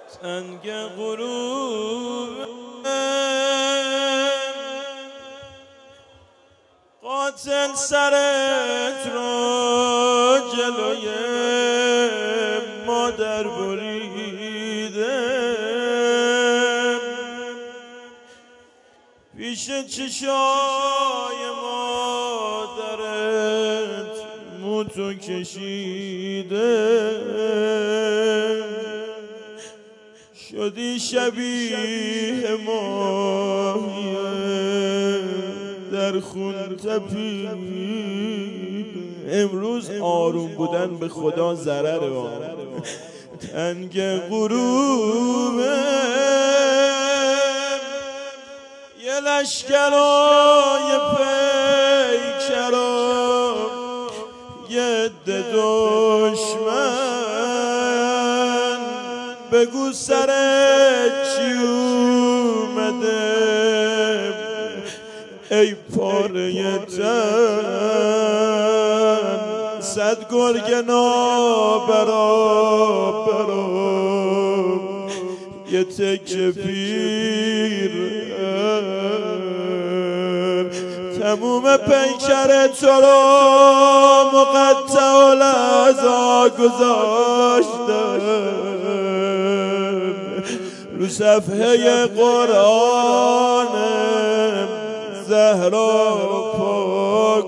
تنگ غروب قاتل سرت رو جلوی مادر بریده، پیش چشای مادرت موتو کشیده، شدی شبیه ماهی در خون تپید. امروز آروم بودن به خدا ضرره. تنگ غروبه یه لشکرای پیکرا یه عده دشمن، بگو سرت چی اومده ای پاره تن، صد گرگ نابرابرا یه تکه پیر، تموم پیکر تو رو مقطع العزا گذاشتم، رو صفحه قرآن زهرا پا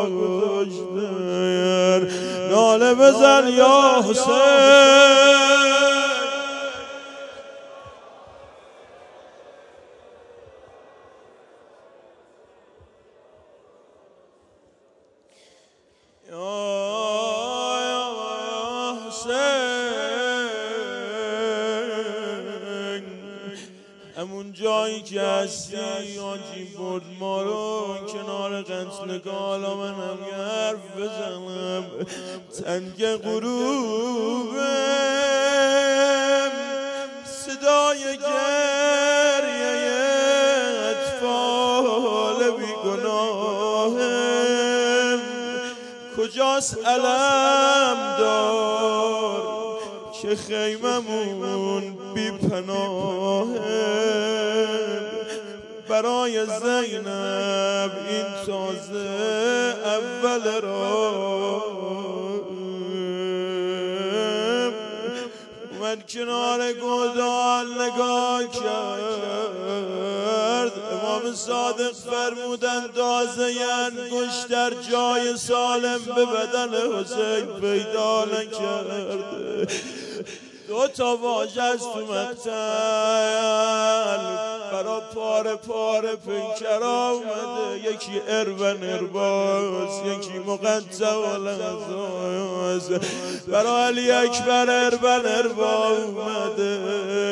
گذاشتن. ناله بزن یا حسین، همون جایی که هستی آجی برد ما رو کنار قتلگاه، حالا من هم یه حرف بزنم. تنگ غروبه صدای گریه اطفال بیگناهم، کجاست علم دار که خیممون بی پناهه، برای زینب این تازه اول راه، اومد کنار گودال نگاه کرد، امام صادق فرمودن دازه انگشت در جای سالم به بدن حسین پیدا نکرده، دو تا واژه از تو مقتل برا پاره پاره پیکرا اومده، یکی ارون ارباز، یکی مقطع العزاز، برا علی اکبر ارون اربا اومده.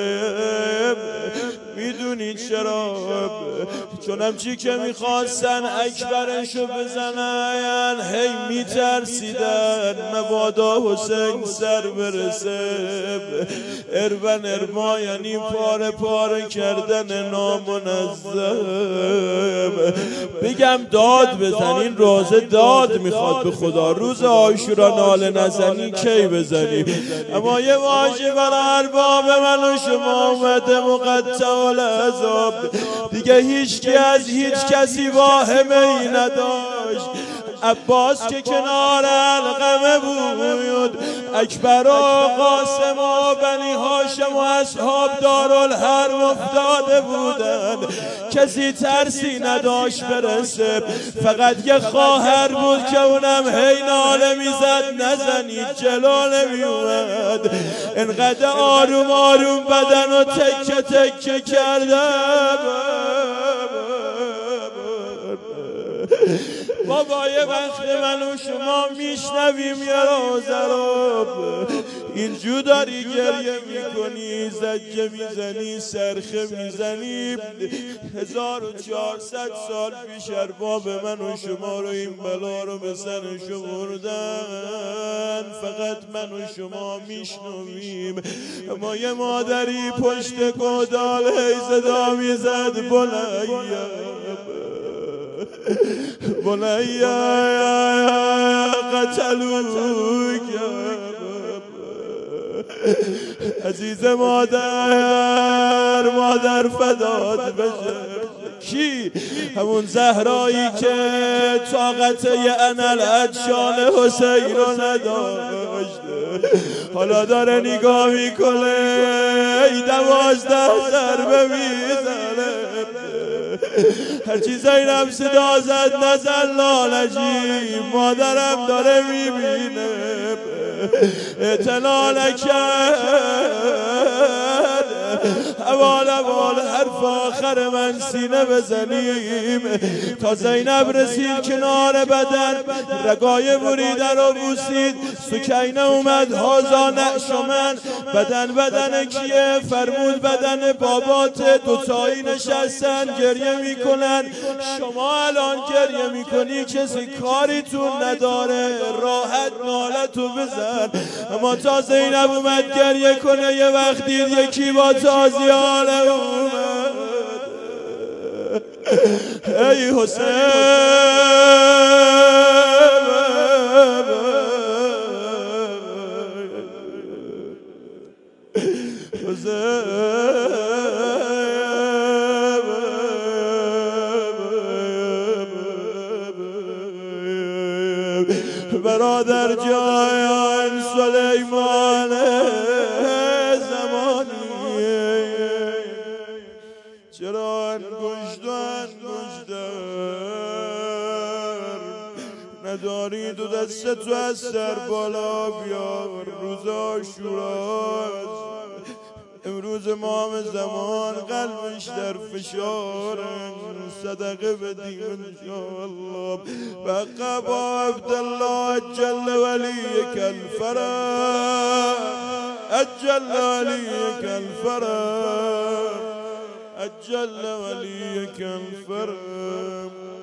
میدونی چرا؟ چونم چی که میخواستن اکبرشو بزنن، هی میترسیدن مبادا حسین سر برسه. ارون ارما یعنی پاره پاره کردن نامنظم. بگم داد بزنین، روزه داد میخواد به خدا، روز عاشورا ناله نزنی کی بزنی؟ اما یه واژه برای ارباب من و شما اومده مقطع العذاب، دیگه هیچ از هیچ کسی واهمه ای نداشت. عباس که کنار علقمه بود، اکبر و قاسم و بنی هاشم و اصحاب دارالحرب افتاده بودن، کسی ترسی نداشت برسه، فقط یه خواهر بود که اونم هی ناله میزد نزنید جلو نمیومد. انقدر آروم آروم بدن و تکه تکه کردم. بابا یه وقت من و شما میشنویم یه روزراب، اینجور داری گریه میکنی، زجه میزنی، سرخه میزنی. 1400 سال پیش ارباب من و شما رو این بلا رو به سرش آوردن، فقط من و شما میشنویم. اما یه مادری پشت گودال هی صدا میزد بنیا بنیا قتلوک عزیز مادر فدات بشه. کی؟ همون زهرایی که طاقت یه انالت شان حسین رو نداشته، حالا داره نگاه میکنه 12 ضربه میزنه. هرچی زینب صدا زد نزن لالجی، مادرم داره میبینه اعتنا نکرد. اول حرف آخر من سینه بزنیم تا زینب رسید کنار بدن، رگای بریده رو بوسید. سکینه اومد هازا نعش من. بدن کیه؟ فرمود بدن بابات. دوتایی نشستن گریه میکنن. شما الان گریه میکنی کسی کاریتون نداره، راحت نالتو بزن. اما تا زینب اومد گریه کنه یه وقت دید یکی با تازیانه اومد. ای حسین برادر جان سلیمان زمانی، چرا انگشتر نداری دو دست تو از سر بالا بیار. روز عاشوراست، امروز امام زمان قلبش در فشار، صدقه بدیم انشاءالله. بقى با عبدالله اجل ولیک الفرج، اجل ولیک الفرج، اجل ولیک الفرج.